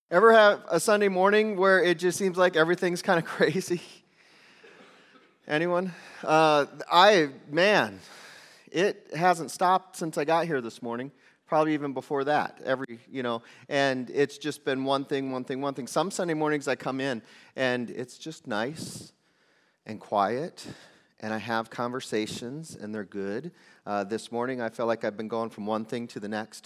Ever have a Sunday morning where it just seems like everything's kind of crazy? Anyone? It hasn't stopped since I got here this morning. Probably even before that. And it's just been one thing. Some Sunday mornings I come in and it's just nice and quiet, and I have conversations and they're good. This morning I felt like I've been going from one thing to the next.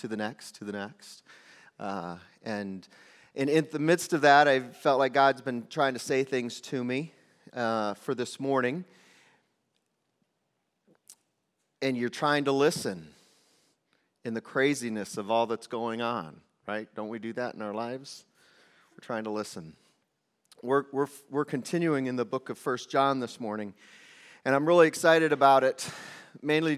And in the midst of that, I felt like God's been trying to say things to me for this morning. And you're trying to listen in the craziness of all that's going on, right? Don't we do that in our lives? We're trying to listen. We're continuing in the book of 1 John this morning, and I'm really excited about it. Mainly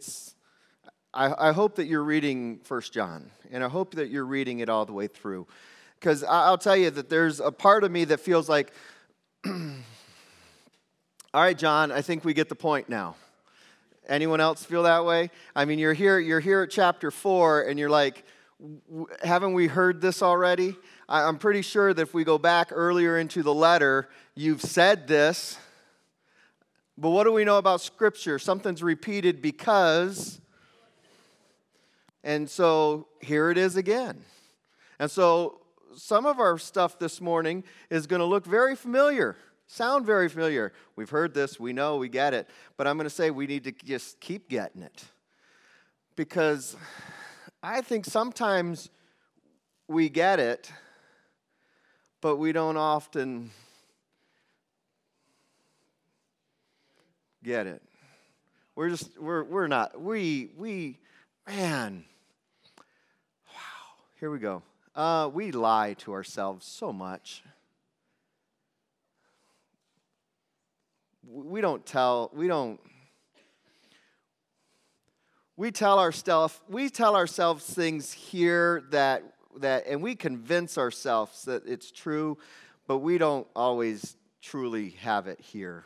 I hope that you're reading 1 John, and I hope that you're reading it all the way through. Because I'll tell you that there's a part of me that feels like, all right, John, I think we get the point now. Anyone else feel that way? I mean, you're here at chapter 4, and you're like, haven't we heard this already? I'm pretty sure that if we go back earlier into the letter, you've said this. But what do we know about Scripture? Something's repeated because, and so here it is again. And so some of our stuff this morning is going to look very familiar, sound very familiar. We've heard this, we know, we get it. But I'm going to say we need to just keep getting it. Because I think sometimes we get it, but we don't often get it. Man. Wow, here we go. We lie to ourselves so much. We tell ourselves things here that and we convince ourselves that it's true, but we don't always truly have it here.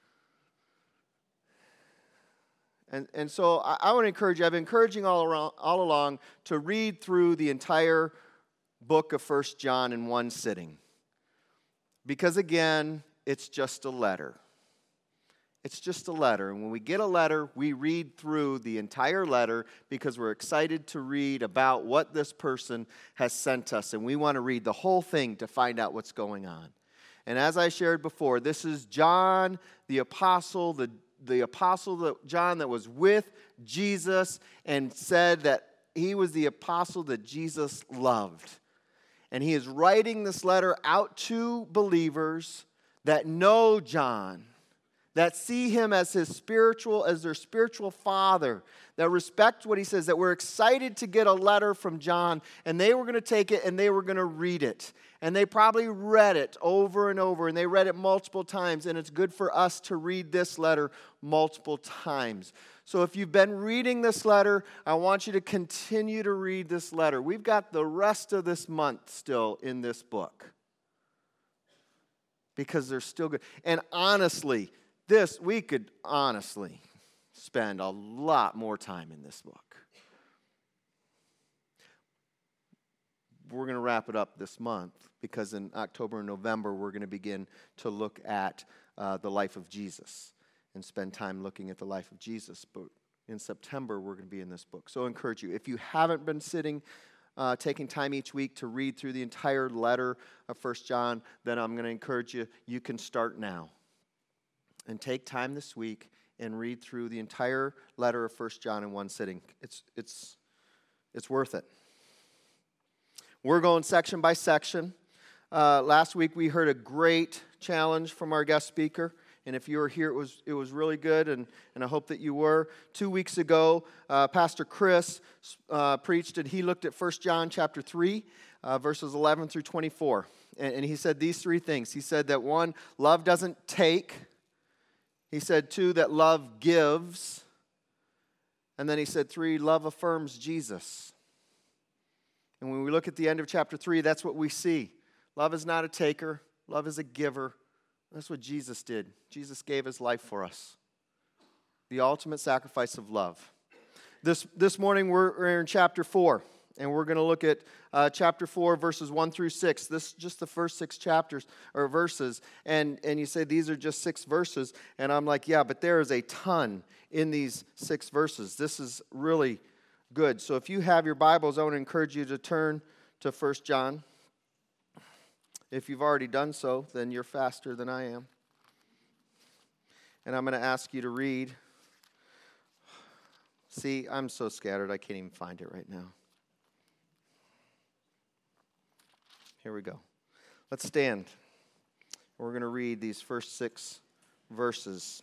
And so I want to encourage you. I've been encouraging all along to read through the entire book of 1 John in one sitting. Because again, it's just a letter. It's just a letter. And when we get a letter, we read through the entire letter because we're excited to read about what this person has sent us. And we want to read the whole thing to find out what's going on. And as I shared before, this is John, the apostle, the apostle John that was with Jesus and said that he was the apostle that Jesus loved. And he is writing this letter out to believers that know John, that see him as their spiritual father, that respect what he says, that were excited to get a letter from John, and they were going to take it and they were going to read it. And they probably read it over and over, and they read it multiple times, and it's good for us to read this letter multiple times. So if you've been reading this letter, I want you to continue to read this letter. We've got the rest of this month still in this book because they're still good. And honestly, we could honestly spend a lot more time in this book. We're going to wrap it up this month because in October and November, we're going to begin to look at the life of Jesus and spend time looking at the life of Jesus. But in September, we're going to be in this book. So I encourage you, if you haven't been taking time each week to read through the entire letter of 1 John, then I'm going to encourage you, you can start now. And take time this week and read through the entire letter of 1 John in one sitting. It's worth it. We're going section by section. Last week we heard a great challenge from our guest speaker. And if you were here, it was really good, and I hope that you were. 2 weeks ago, Pastor Chris preached, and he looked at 1 John chapter 3, verses 11 through 24. And he said these three things. He said that 1, love doesn't take. He said 2, that love gives. And then he said 3, love affirms Jesus. And when we look at the end of chapter 3, that's what we see. Love is not a taker. Love is a giver. That's what Jesus did. Jesus gave his life for us. The ultimate sacrifice of love. This morning we're in chapter 4. And we're going to look at chapter 4, verses 1 through 6. This is just the first 6 chapters or verses. And you say these are just 6 verses. And I'm like, yeah, but there is a ton in these 6 verses. This is really good. So if you have your Bibles, I want to encourage you to turn to 1 John. If you've already done so, then you're faster than I am. And I'm going to ask you to read. See, I'm so scattered, I can't even find it right now. Here we go. Let's stand. We're going to read these first 6 verses.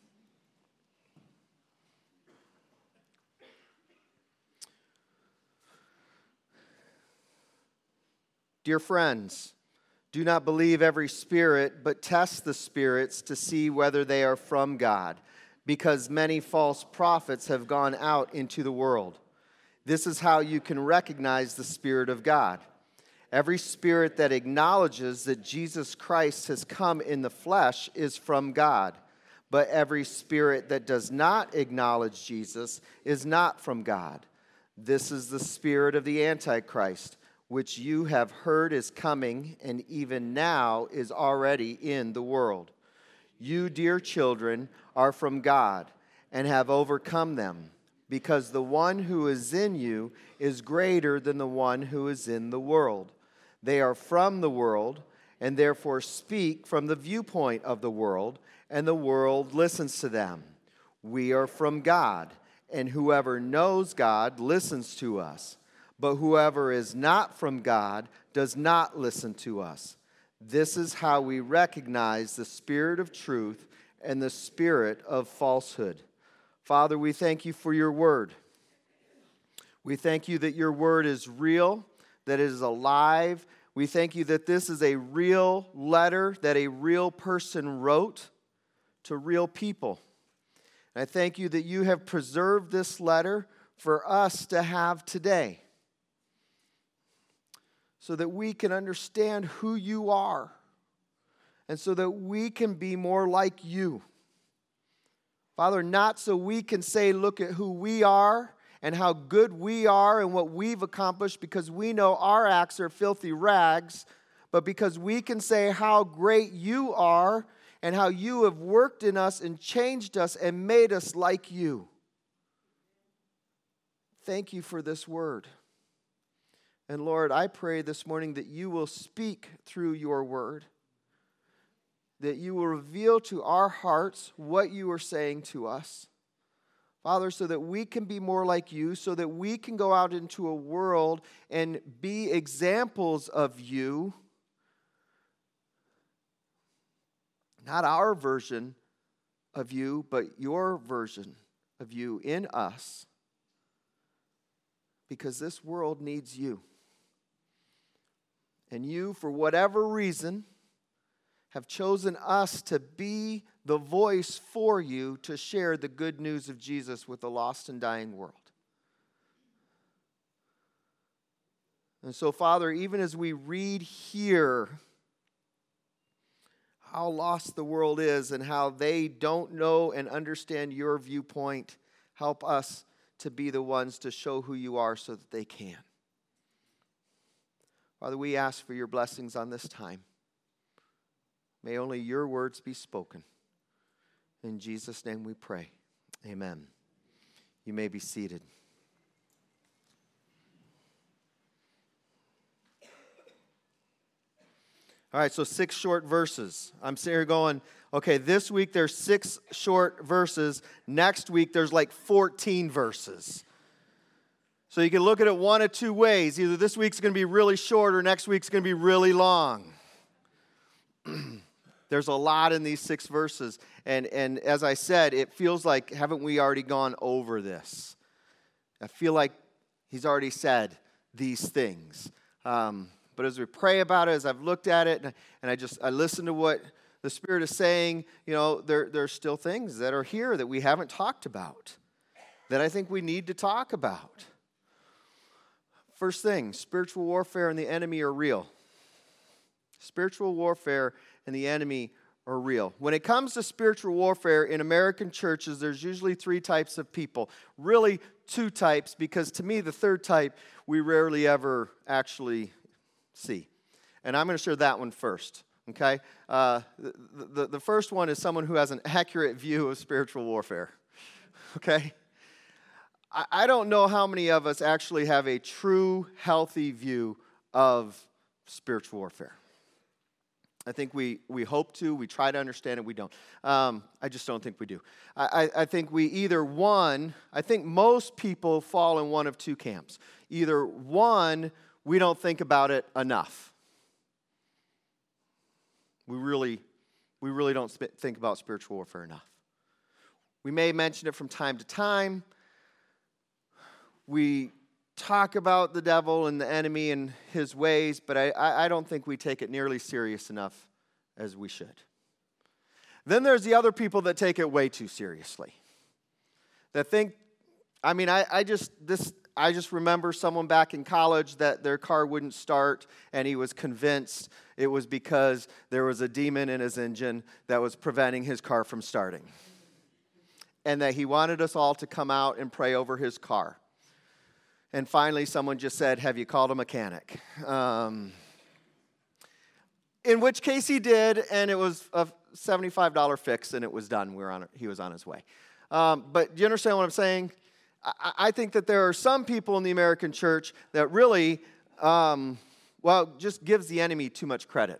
Dear friends, do not believe every spirit, but test the spirits to see whether they are from God, because many false prophets have gone out into the world. This is how you can recognize the Spirit of God. Every spirit that acknowledges that Jesus Christ has come in the flesh is from God, but every spirit that does not acknowledge Jesus is not from God. This is the spirit of the Antichrist, which you have heard is coming and even now is already in the world. You, dear children, are from God and have overcome them, because the one who is in you is greater than the one who is in the world. They are from the world and therefore speak from the viewpoint of the world, and the world listens to them. We are from God, and whoever knows God listens to us. But whoever is not from God does not listen to us. This is how we recognize the spirit of truth and the spirit of falsehood. Father, we thank you for your word. We thank you that your word is real, that it is alive. We thank you that this is a real letter that a real person wrote to real people. And I thank you that you have preserved this letter for us to have today, so that we can understand who you are, and so that we can be more like you. Father, not so we can say, look at who we are and how good we are and what we've accomplished because we know our acts are filthy rags, but because we can say how great you are and how you have worked in us and changed us and made us like you. Thank you for this word. And Lord, I pray this morning that you will speak through your word, that you will reveal to our hearts what you are saying to us. Father, so that we can be more like you, so that we can go out into a world and be examples of you. Not our version of you, but your version of you in us. Because this world needs you. And you, for whatever reason, have chosen us to be the voice for you to share the good news of Jesus with a lost and dying world. And so, Father, even as we read here how lost the world is and how they don't know and understand your viewpoint, help us to be the ones to show who you are so that they can. Father, we ask for your blessings on this time. May only your words be spoken. In Jesus' name we pray. Amen. You may be seated. All right, so 6 short verses. I'm sitting here going, okay, this week there's 6 short verses. Next week there's like 14 verses. So you can look at it one of 2 ways. Either this week's going to be really short or next week's going to be really long. There's a lot in these 6 verses. And as I said, it feels like, haven't we already gone over this? I feel like he's already said these things. But as we pray about it, as I've looked at it, and I listen to what the Spirit is saying, you know, there's still things that are here that we haven't talked about, that I think we need to talk about. First thing, spiritual warfare and the enemy are real. Spiritual warfare and the enemy or real? When it comes to spiritual warfare in American churches, there's usually three types of people. Really, two types, because to me, the third type we rarely ever actually see. And I'm going to share that one first, okay? The first one is someone who has an accurate view of spiritual warfare, okay? I don't know how many of us actually have a true, healthy view of spiritual warfare. I think we hope to, we try to understand it, we don't. I just don't think we do. I think we either I think most people fall in one of two camps. Either one, we don't think about it enough. We really don't think about spiritual warfare enough. We may mention it from time to time. We talk about the devil and the enemy and his ways, but I don't think we take it nearly serious enough as we should. Then there's the other people that take it way too seriously. That think, I just remember someone back in college that their car wouldn't start, and he was convinced it was because there was a demon in his engine that was preventing his car from starting. And that he wanted us all to come out and pray over his car. And finally, someone just said, "Have you called a mechanic?" In which case he did, and it was a $75 fix, and it was done. He was on his way. But do you understand what I'm saying? I think that there are some people in the American church that really, just gives the enemy too much credit.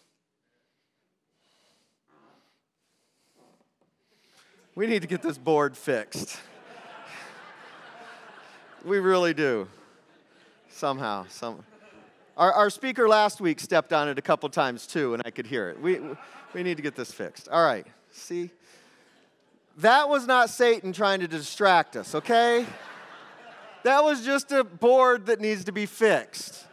We need to get this board fixed. We really do. Somehow. Our speaker last week stepped on it a couple times too, and I could hear it. We need to get this fixed. All right. See? That was not Satan trying to distract us, okay? That was just a board that needs to be fixed.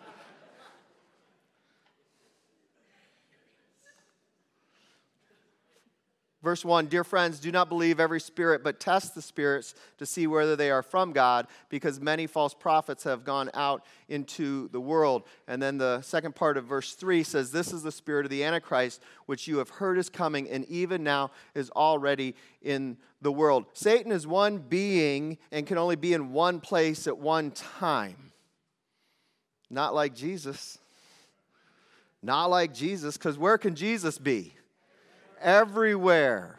Verse 1, "Dear friends, do not believe every spirit, but test the spirits to see whether they are from God, because many false prophets have gone out into the world." And then the second part of verse 3 says, "This is the spirit of the Antichrist, which you have heard is coming, and even now is already in the world." Satan is one being and can only be in one place at one time. Not like Jesus. Not like Jesus, because where can Jesus be? Everywhere.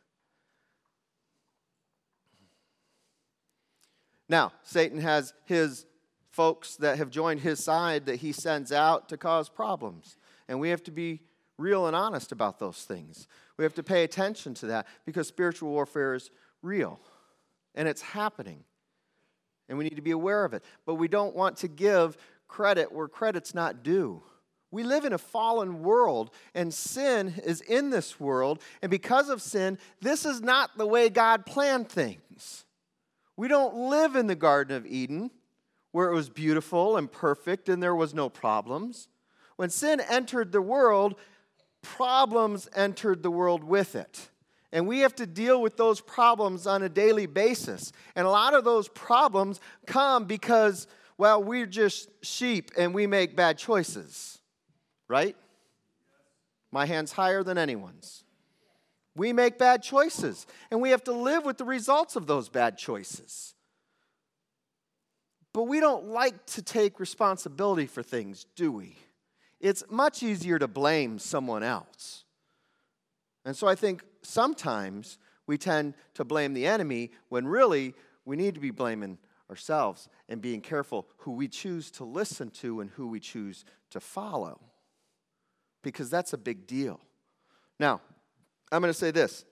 Now, Satan has his folks that have joined his side that he sends out to cause problems. And we have to be real and honest about those things. We have to pay attention to that because spiritual warfare is real. And it's happening. And we need to be aware of it. But we don't want to give credit where credit's not due. We live in a fallen world, and sin is in this world, and because of sin, this is not the way God planned things. We don't live in the Garden of Eden, where it was beautiful and perfect and there was no problems. When sin entered the world, problems entered the world with it. And we have to deal with those problems on a daily basis. And a lot of those problems come because, we're just sheep and we make bad choices. Right? My hand's higher than anyone's. We make bad choices, and we have to live with the results of those bad choices. But we don't like to take responsibility for things, do we? It's much easier to blame someone else. And so I think sometimes we tend to blame the enemy when really we need to be blaming ourselves and being careful who we choose to listen to and who we choose to follow. Because that's a big deal. Now, I'm going to say this.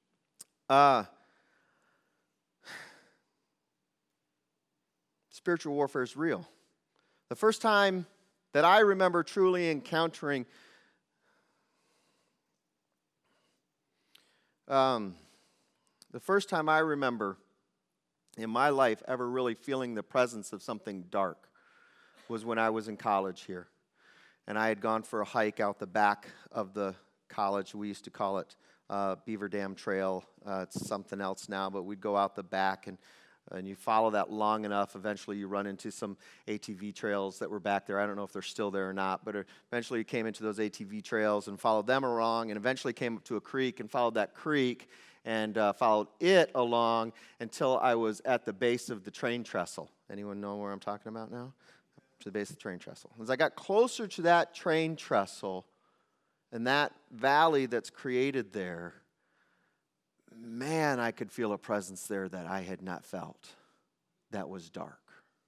Spiritual warfare is real. The first time that I remember truly encountering the first time I remember in my life ever really feeling the presence of something dark was when I was in college here. And I had gone for a hike out the back of the college. We used to call it Beaver Dam Trail. It's something else now, but we'd go out the back. And And you follow that long enough, eventually you run into some ATV trails that were back there. I don't know if they're still there or not, but eventually you came into those ATV trails and followed them along, and eventually came up to a creek and followed that creek and followed it along until I was at the base of the train trestle. Anyone know where I'm talking about now? To the base of the train trestle. As I got closer to that train trestle and that valley that's created there, man, I could feel a presence there that I had not felt, that was dark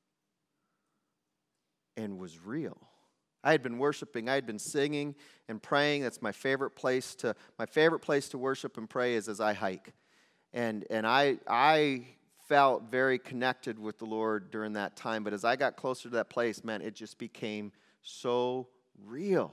and was real. I had been worshiping, I had been singing and praying. That's my favorite place to worship and pray is as I hike. And I felt very connected with the Lord during that time. But as I got closer to that place, man, it just became so real.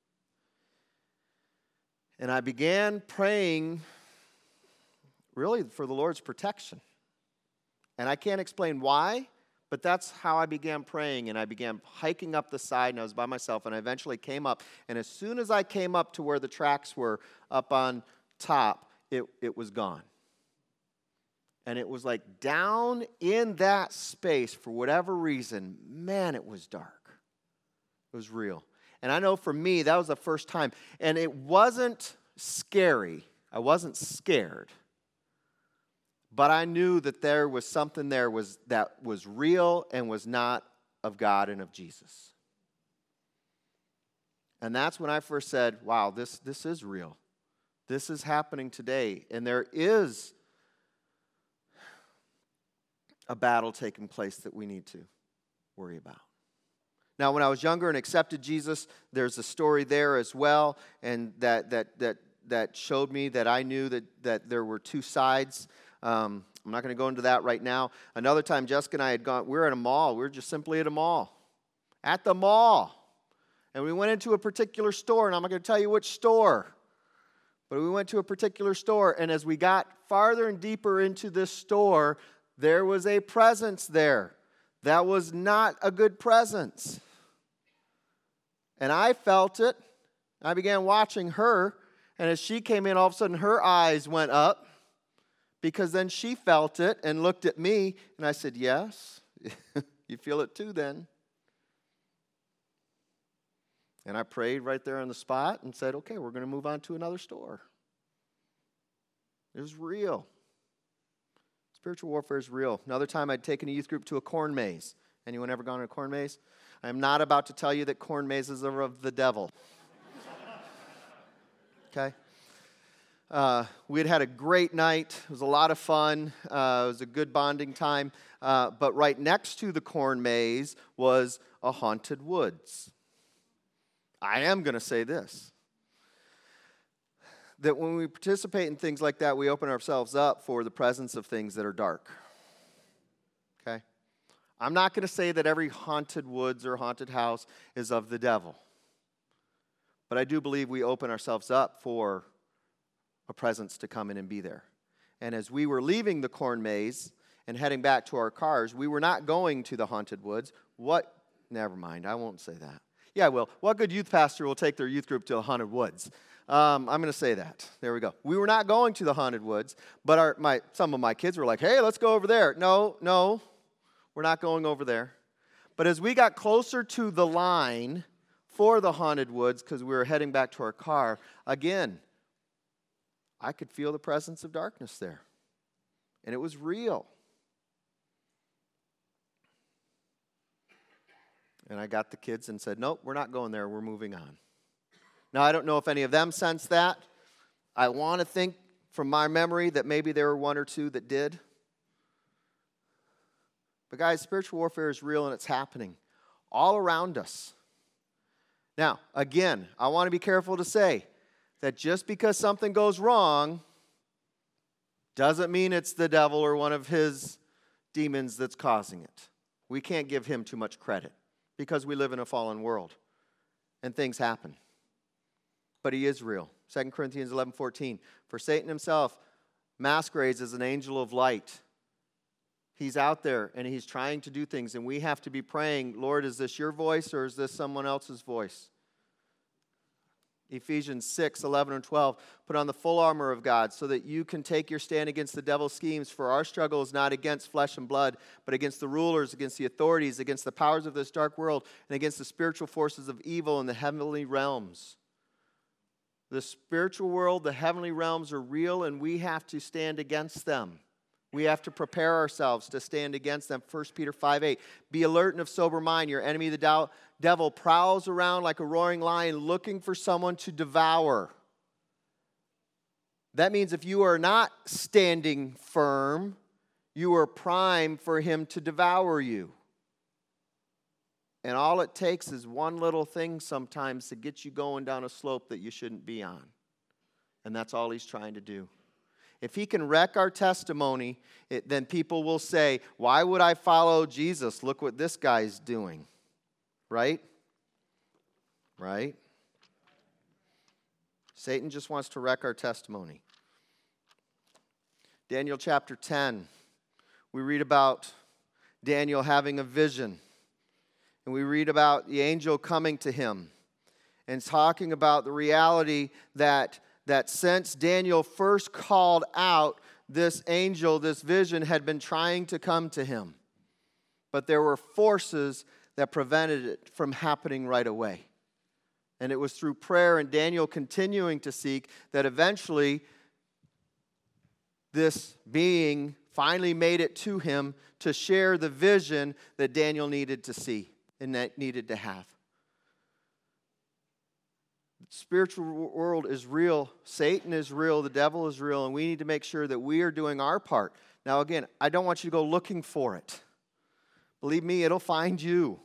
And I began praying really for the Lord's protection. And I can't explain why, but that's how I began praying. And I began hiking up the side, and I was by myself, and I eventually came up. And as soon as I came up to where the tracks were up on top, it was gone. And it was like down in that space, for whatever reason, man, it was dark. It was real. And I know for me, that was the first time. And it wasn't scary. I wasn't scared. But I knew that there was something there that was real and was not of God and of Jesus. And that's when I first said, wow, this is real. This is happening today. And there is a battle taking place that we need to worry about. Now, when I was younger and accepted Jesus, there's a story there as well, and that showed me that I knew that there were two sides. I'm not going to go into that right now. Another time, Jessica and I had gone, we were at a mall. We were just simply at a mall. At the mall. And we went into a particular store, and I'm not going to tell you which store. But we went to a particular store, and as we got farther and deeper into this store, there was a presence there. That was not a good presence. And I felt it. I began watching her, and as she came in, all of a sudden her eyes went up, because then she felt it and looked at me, and I said, yes, you feel it too then. And I prayed right there on the spot and said, okay, we're going to move on to another store. It was real. Spiritual warfare is real. Another time I'd taken a youth group to a corn maze. Anyone ever gone to a corn maze? I am not about to tell you that corn mazes are of the devil. Okay? We had a great night. It was a lot of fun. It was a good bonding time. But right next to the corn maze was a haunted woods. I am going to say this, that when we participate in things like that, we open ourselves up for the presence of things that are dark. Okay? I'm not going to say that every haunted woods or haunted house is of the devil. But I do believe we open ourselves up for a presence to come in and be there. And as we were leaving the corn maze and heading back to our cars, we were not going to the haunted woods. Never mind, I won't say that. Yeah, I will. What good youth pastor will take their youth group to the haunted woods? I'm going to say that. There we go. We were not going to the haunted woods, but some of my kids were like, hey, let's go over there. No, we're not going over there. But as we got closer to the line for the haunted woods, because we were heading back to our car, again, I could feel the presence of darkness there. And it was real. And I got the kids and said, nope, we're not going there. We're moving on. Now, I don't know if any of them sensed that. I want to think from my memory that maybe there were one or two that did. But guys, spiritual warfare is real and it's happening all around us. Now, again, I want to be careful to say that just because something goes wrong doesn't mean it's the devil or one of his demons that's causing it. We can't give him too much credit because we live in a fallen world and things happen. But he is real. 2 Corinthians 11:14. For Satan himself masquerades as an angel of light. He's out there and he's trying to do things, and we have to be praying, Lord, is this your voice or is this someone else's voice? Ephesians 6, 11 and 12, put on the full armor of God so that you can take your stand against the devil's schemes. For our struggle is not against flesh and blood, but against the rulers, against the authorities, against the powers of this dark world, and against the spiritual forces of evil in the heavenly realms. The spiritual world, the heavenly realms are real, and we have to stand against them. We have to prepare ourselves to stand against them. 1 Peter 5:8. Be alert and of sober mind. Your enemy, the devil, prowls around like a roaring lion looking for someone to devour. That means if you are not standing firm, you are primed for him to devour you. And all it takes is one little thing sometimes to get you going down a slope that you shouldn't be on. And that's all he's trying to do. If he can wreck our testimony, then people will say, why would I follow Jesus? Look what this guy's doing. Right? Right? Satan just wants to wreck our testimony. Daniel chapter 10, we read about Daniel having a vision. And we read about the angel coming to him and talking about the reality that since Daniel first called out, this angel, this vision had been trying to come to him. But there were forces that prevented it from happening right away. And it was through prayer and Daniel continuing to seek that eventually this being finally made it to him to share the vision that Daniel needed to see and that needed to have. The spiritual world is real. Satan is real. The devil is real. And we need to make sure that we are doing our part. Now, again, I don't want you to go looking for it. Believe me, it'll find you.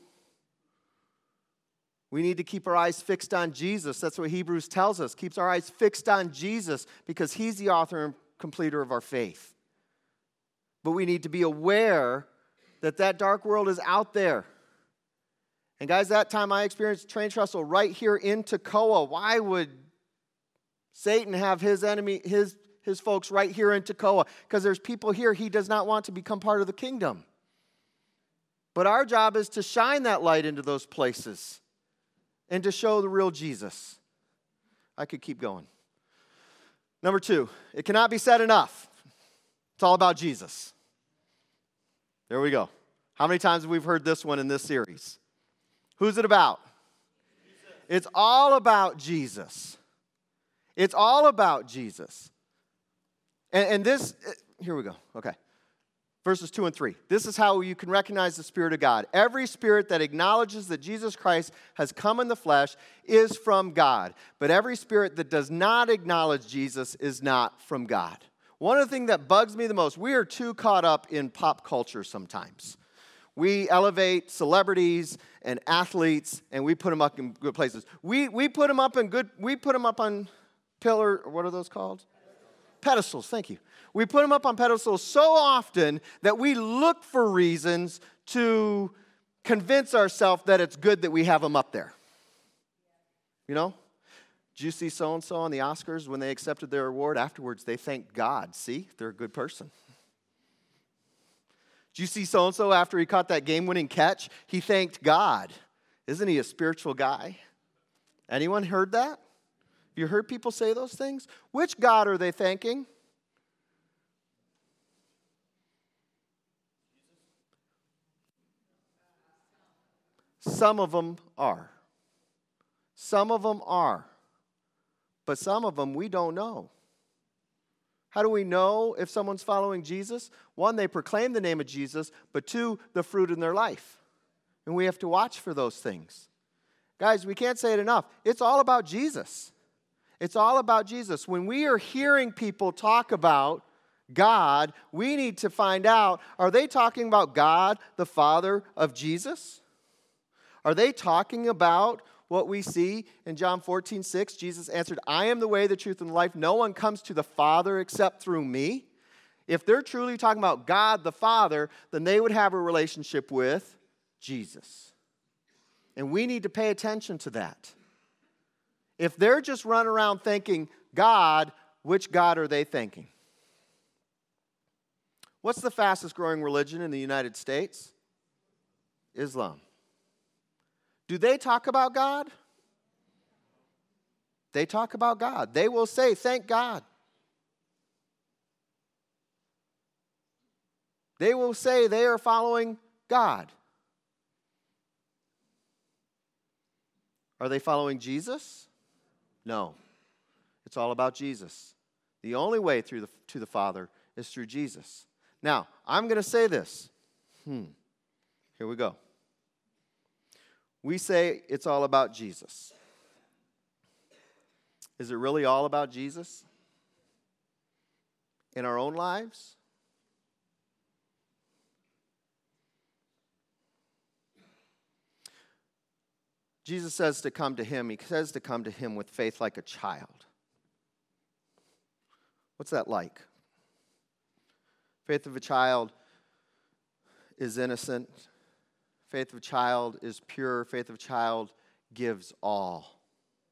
We need to keep our eyes fixed on Jesus. That's what Hebrews tells us. Keeps our eyes fixed on Jesus because he's the author and completer of our faith. But we need to be aware that that dark world is out there. And guys, that time I experienced train trestle right here in Toccoa. Why would Satan have his enemy, his folks right here in Toccoa? Because there's people here he does not want to become part of the kingdom. But our job is to shine that light into those places and to show the real Jesus. I could keep going. Number 2, it cannot be said enough. It's all about Jesus. There we go. How many times have we heard this one in this series? Who's it about? Jesus. It's all about Jesus. It's all about Jesus. And this, here we go. Okay. Verses 2 and 3. This is how you can recognize the Spirit of God. Every spirit that acknowledges that Jesus Christ has come in the flesh is from God. But every spirit that does not acknowledge Jesus is not from God. One of the things that bugs me the most, we are too caught up in pop culture sometimes. We elevate celebrities and athletes, and we put them up in good places. We put them up on pillar, what are those called? Pedestals, thank you. We put them up on pedestals so often that we look for reasons to convince ourselves that it's good that we have them up there. You know? Did you see so-and-so on the Oscars when they accepted their award? Afterwards, they thanked God. See? They're a good person. Did you see so-and-so after he caught that game-winning catch? He thanked God. Isn't he a spiritual guy? Anyone heard that? Have you heard people say those things? Which God are they thanking? Some of them are. Some of them are. But some of them we don't know. How do we know if someone's following Jesus? 1, they proclaim the name of Jesus, but 2, the fruit in their life. And we have to watch for those things. Guys, we can't say it enough. It's all about Jesus. It's all about Jesus. When we are hearing people talk about God, we need to find out, are they talking about God, the Father of Jesus? Are they talking about what we see in John 14:6? Jesus answered, I am the way, the truth, and the life. No one comes to the Father except through me. If they're truly talking about God the Father, then they would have a relationship with Jesus. And we need to pay attention to that. If they're just running around thinking God, which God are they thinking? What's the fastest growing religion in the United States? Islam. Do they talk about God? They talk about God. They will say, thank God. They will say they are following God. Are they following Jesus? No. It's all about Jesus. The only way to the Father is through Jesus. Now, I'm going to say this. Here we go. We say it's all about Jesus. Is it really all about Jesus? In our own lives? Jesus says to come to him. He says to come to him with faith like a child. What's that like? Faith of a child is innocent. Faith of a child is pure. Faith of a child gives all.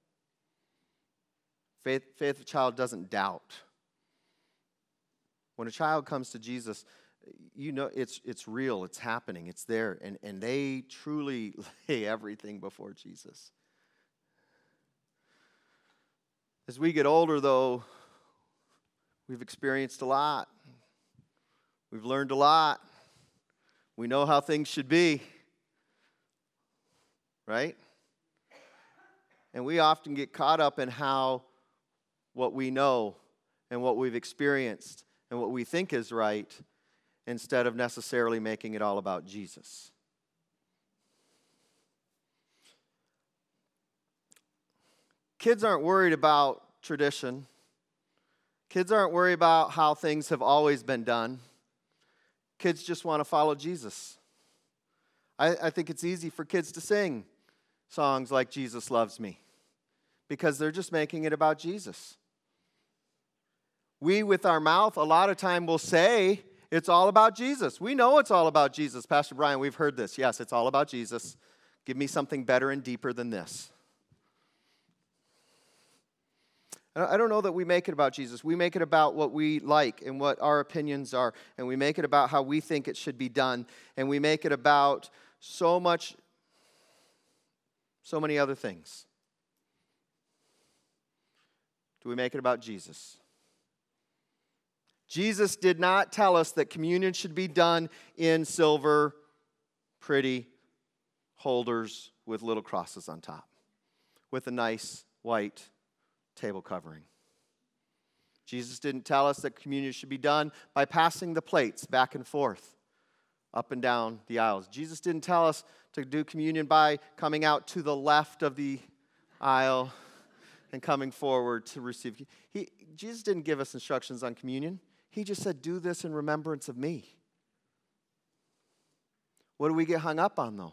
Faith of a child doesn't doubt. When a child comes to Jesus, you know it's real, it's happening, it's there, and they truly lay everything before Jesus. As we get older, though, we've experienced a lot. We've learned a lot. We know how things should be, right? And we often get caught up in how what we know and what we've experienced and what we think is right, instead of necessarily making it all about Jesus. Kids aren't worried about tradition. Kids aren't worried about how things have always been done. Kids just want to follow Jesus. I think it's easy for kids to sing songs like Jesus Loves Me because they're just making it about Jesus. We, with our mouth, a lot of time will say, it's all about Jesus. We know it's all about Jesus. Pastor Brian, we've heard this. Yes, it's all about Jesus. Give me something better and deeper than this. I don't know that we make it about Jesus. We make it about what we like and what our opinions are. And we make it about how we think it should be done. And we make it about so many other things. Do we make it about Jesus? Jesus did not tell us that communion should be done in silver, pretty holders with little crosses on top, with a nice white table covering. Jesus didn't tell us that communion should be done by passing the plates back and forth, up and down the aisles. Jesus didn't tell us to do communion by coming out to the left of the aisle and coming forward to receive. Jesus didn't give us instructions on communion. He just said, do this in remembrance of me. What do we get hung up on, though?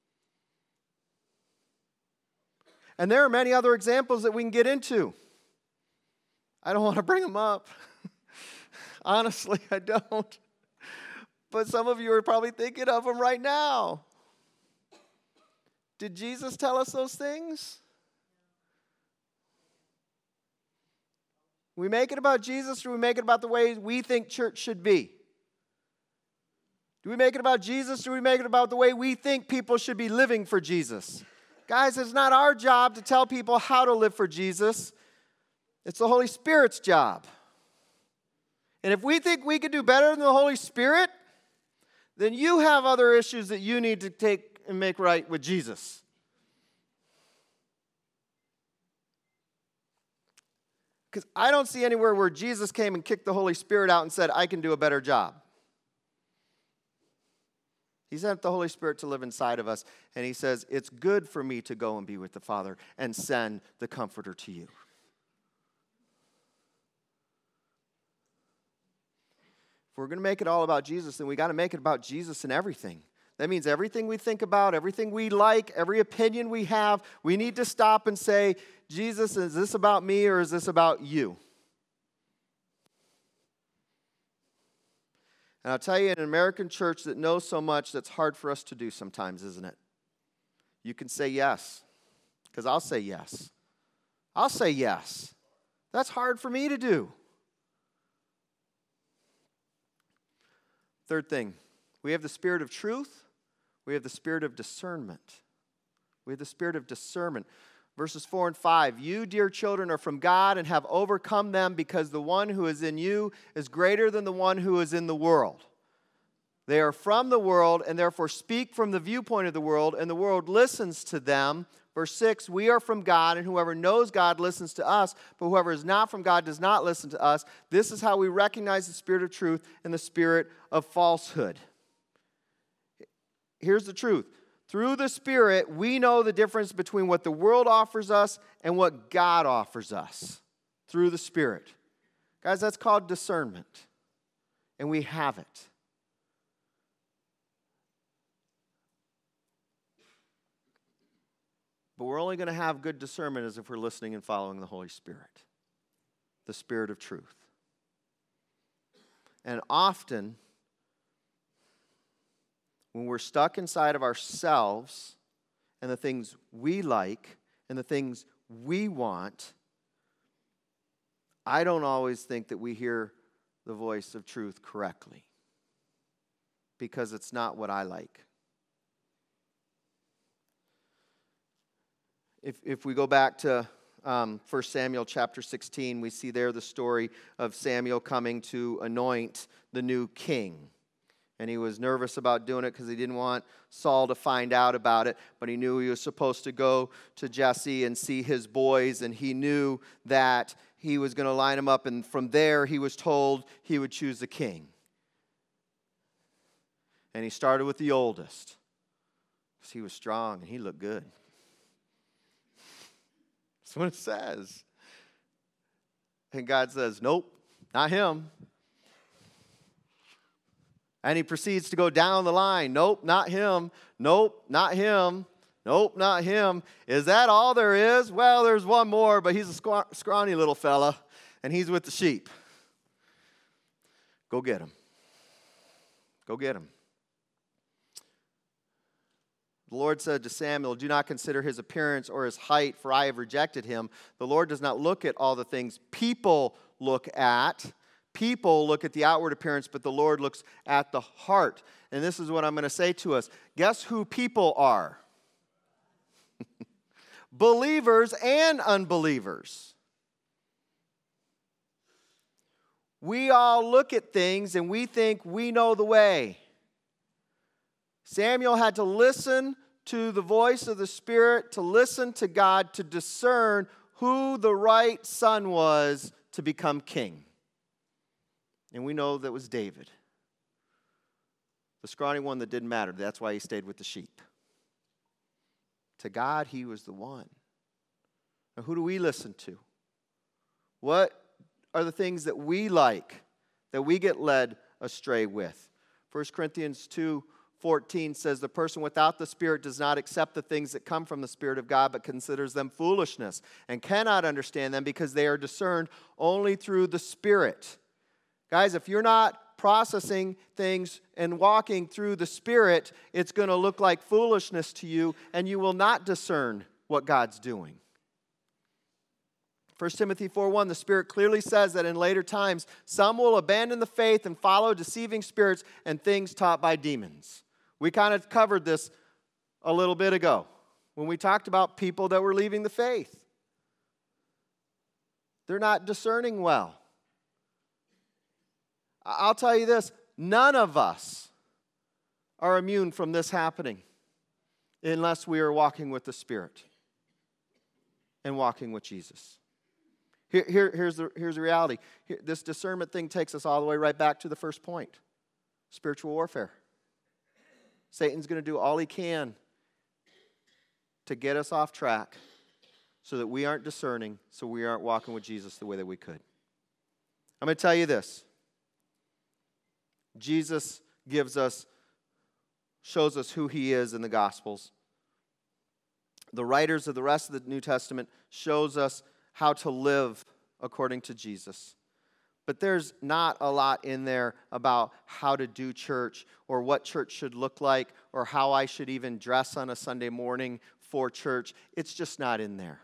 And there are many other examples that we can get into. I don't want to bring them up. Honestly, I don't. But some of you are probably thinking of them right now. Did Jesus tell us those things? We make it about Jesus, or we make it about the way we think church should be? Do we make it about Jesus, or do we make it about the way we think people should be living for Jesus? Guys, it's not our job to tell people how to live for Jesus. It's the Holy Spirit's job. And if we think we can do better than the Holy Spirit, then you have other issues that you need to take and make right with Jesus. Because I don't see anywhere where Jesus came and kicked the Holy Spirit out and said, I can do a better job. He sent the Holy Spirit to live inside of us, and he says, it's good for me to go and be with the Father and send the Comforter to you. If we're going to make it all about Jesus, then we got to make it about Jesus in everything. That means everything we think about, everything we like, every opinion we have, we need to stop and say, Jesus, is this about me or is this about you? And I'll tell you, in an American church that knows so much, that's hard for us to do sometimes, isn't it? You can say yes, because I'll say yes. I'll say yes. That's hard for me to do. Third thing, we have the spirit of truth. We have the spirit of discernment. We have the spirit of discernment. Verses 4 and 5, you, dear children, are from God and have overcome them because the one who is in you is greater than the one who is in the world. They are from the world and therefore speak from the viewpoint of the world, and the world listens to them. Verse 6, we are from God, and whoever knows God listens to us, but whoever is not from God does not listen to us. This is how we recognize the spirit of truth and the spirit of falsehood. Here's the truth. Through the Spirit, we know the difference between what the world offers us and what God offers us. Through the Spirit. Guys, that's called discernment. And we have it. But we're only going to have good discernment as if we're listening and following the Holy Spirit. The Spirit of truth. And often, when we're stuck inside of ourselves and the things we like and the things we want, I don't always think that we hear the voice of truth correctly because it's not what I like. If we go back to 1 Samuel chapter 16, we see there the story of Samuel coming to anoint the new king. And he was nervous about doing it because he didn't want Saul to find out about it. But he knew he was supposed to go to Jesse and see his boys. And he knew that he was going to line them up. And from there, he was told he would choose a king. And he started with the oldest. Because he was strong and he looked good. That's what it says. And God says, nope, not him. And he proceeds to go down the line. Nope, not him. Nope, not him. Nope, not him. Is that all there is? Well, there's one more, but he's a scrawny little fella, and he's with the sheep. Go get him. Go get him. The Lord said to Samuel, do not consider his appearance or his height, for I have rejected him. The Lord does not look at all the things people look at. People look at the outward appearance, but the Lord looks at the heart. And this is what I'm going to say to us. Guess who people are? Believers and unbelievers. We all look at things and we think we know the way. Samuel had to listen to the voice of the Spirit, to listen to God, to discern who the right son was to become king. And we know that was David. The scrawny one that didn't matter. That's why he stayed with the sheep. To God, he was the one. Now, who do we listen to? What are the things that we like, that we get led astray with? 1 Corinthians 2:14 says, the person without the Spirit does not accept the things that come from the Spirit of God, but considers them foolishness and cannot understand them because they are discerned only through the Spirit. Guys, if you're not processing things and walking through the Spirit, it's going to look like foolishness to you, and you will not discern what God's doing. 1 Timothy 4:1, the Spirit clearly says that in later times, some will abandon the faith and follow deceiving spirits and things taught by demons. We kind of covered this a little bit ago when we talked about people that were leaving the faith. They're not discerning well. I'll tell you this, none of us are immune from this happening unless we are walking with the Spirit and walking with Jesus. Here's the reality. This discernment thing takes us all the way right back to the first point. Spiritual warfare. Satan's going to do all he can to get us off track so that we aren't discerning, so we aren't walking with Jesus the way that we could. I'm going to tell you this. Jesus shows us who he is in the Gospels. The writers of the rest of the New Testament shows us how to live according to Jesus. But there's not a lot in there about how to do church or what church should look like or how I should even dress on a Sunday morning for church. It's just not in there.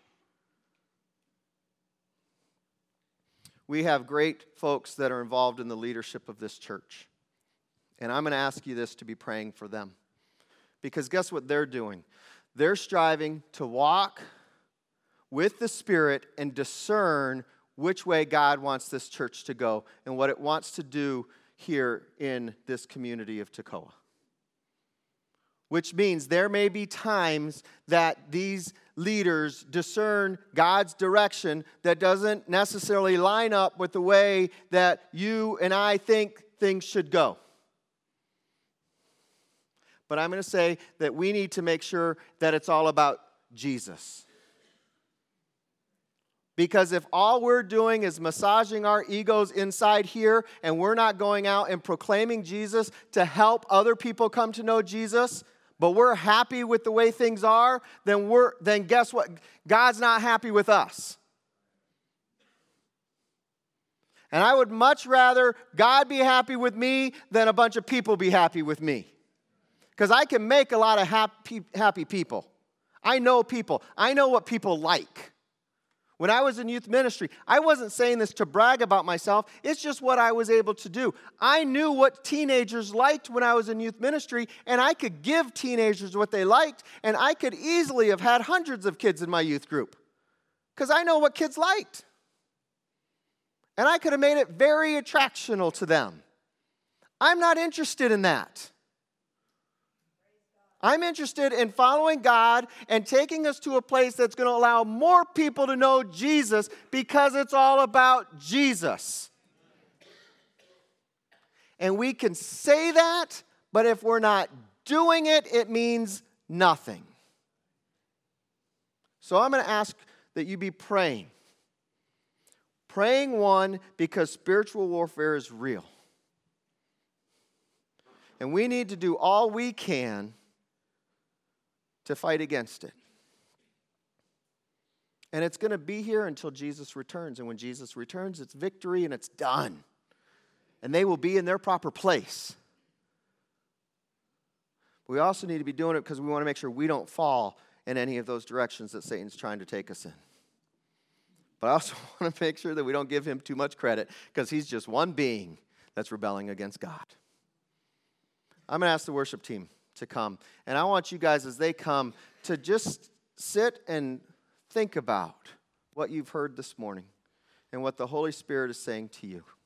We have great folks that are involved in the leadership of this church. And I'm going to ask you this to be praying for them. Because guess what they're doing? They're striving to walk with the Spirit and discern which way God wants this church to go and what it wants to do here in this community of Toccoa. Which means there may be times that these leaders discern God's direction that doesn't necessarily line up with the way that you and I think things should go. But I'm going to say that we need to make sure that it's all about Jesus. Because if all we're doing is massaging our egos inside here and we're not going out and proclaiming Jesus to help other people come to know Jesus, but we're happy with the way things are, then guess what? God's not happy with us. And I would much rather God be happy with me than a bunch of people be happy with me. Because I can make a lot of happy people. I know people. I know what people like. When I was in youth ministry, I wasn't saying this to brag about myself. It's just what I was able to do. I knew what teenagers liked when I was in youth ministry, and I could give teenagers what they liked, and I could easily have had hundreds of kids in my youth group because I know what kids liked. And I could have made it very attractional to them. I'm not interested in that. I'm interested in following God and taking us to a place that's going to allow more people to know Jesus because it's all about Jesus. And we can say that, but if we're not doing it, it means nothing. So I'm going to ask that you be praying. Praying, one, because spiritual warfare is real. And we need to do all we can to fight against it. And it's going to be here until Jesus returns. And when Jesus returns, it's victory and it's done. And they will be in their proper place. We also need to be doing it because we want to make sure we don't fall in any of those directions that Satan's trying to take us in. But I also want to make sure that we don't give him too much credit because he's just one being that's rebelling against God. I'm going to ask the worship team to come. And I want you guys, as they come, to just sit and think about what you've heard this morning and what the Holy Spirit is saying to you.